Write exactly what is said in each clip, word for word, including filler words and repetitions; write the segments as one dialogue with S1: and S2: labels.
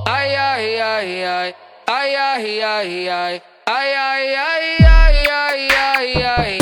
S1: Ai, ai, ai, ai. Ai, ai, ai, ai. Ai, ai, ai, ai, ai, ai, ai.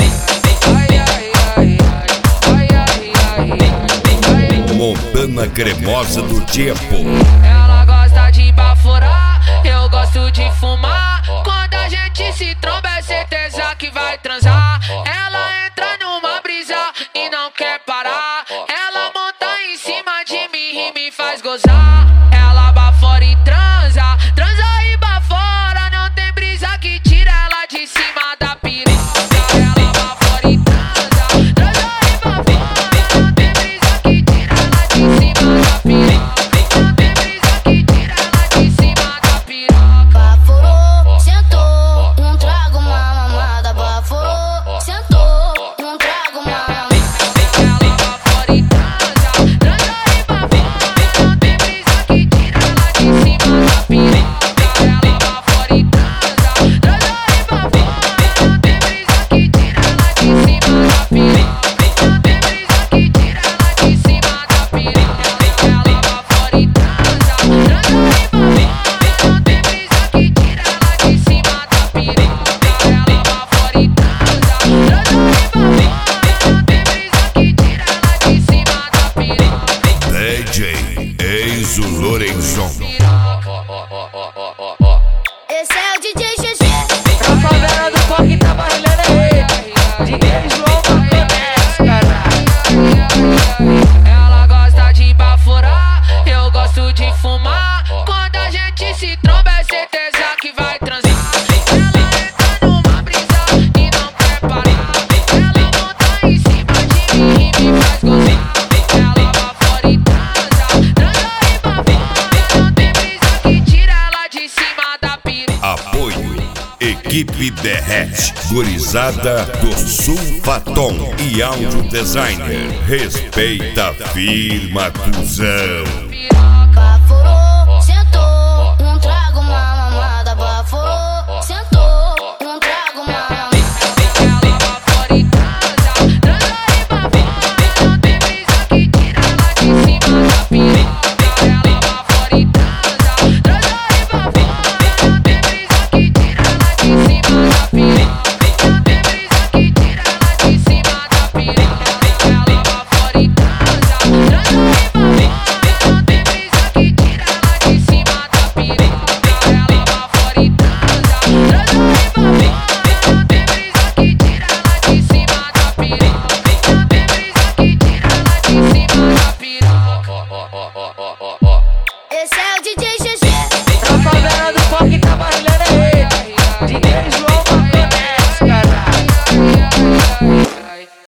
S2: Montana cremosa do tempo.
S1: Ela gosta de baforar, eu gosto de fumar. Quando a gente se tromba é certeza que vai transar. Ela entra numa brisa e não quer parar. Ela monta em cima de mim e me faz gozar. Ela bafora e transa, transa e bafora. Não tem brisa que tira ela de cima da piroca. Ela bafora e transa, transa e bafora. Não tem brisa que tira ela de cima da piroca. Não tem brisa que tira ela de cima da piroca.
S3: Baforou, sentou, não trago uma mamada. Baforou, sentou, não trago uma mamada.
S1: Ela bafora e transa, transa e bafora. Não tem brisa que tira ela de cima da piroca. Ela bafora e transa, transa e bafora. Não tem brisa que tira ela de cima da piroca. Não tem brisa que tira ela de cima da piroca. Ela bafora e transa, transa e bafora. Não tem brisa que tira ela de cima da piroca. Ela bafora e transa, transa e bafora. Não tem brisa que tira ela de cima da piroca.
S2: D J Enzo Lorenzon.
S3: Esse é o D J G G.
S4: Pra favela do Coque tá barulhando aí. D J João Maconés, caralho.
S1: Ela gosta de baforar, eu gosto de fumar. Quando a gente se tromba é certeza que vai transar. Ela entra numa brisa e não quer parar. Ela monta em cima de mim e me faz gozar. Ela bafora e transa, transa e bafora. Não tem brisa que tira ela de cima da piroca.
S2: Apoio Equipe Derrete, gurizada do Sulfaton e áudio designer. Respeita a firma, cuzão.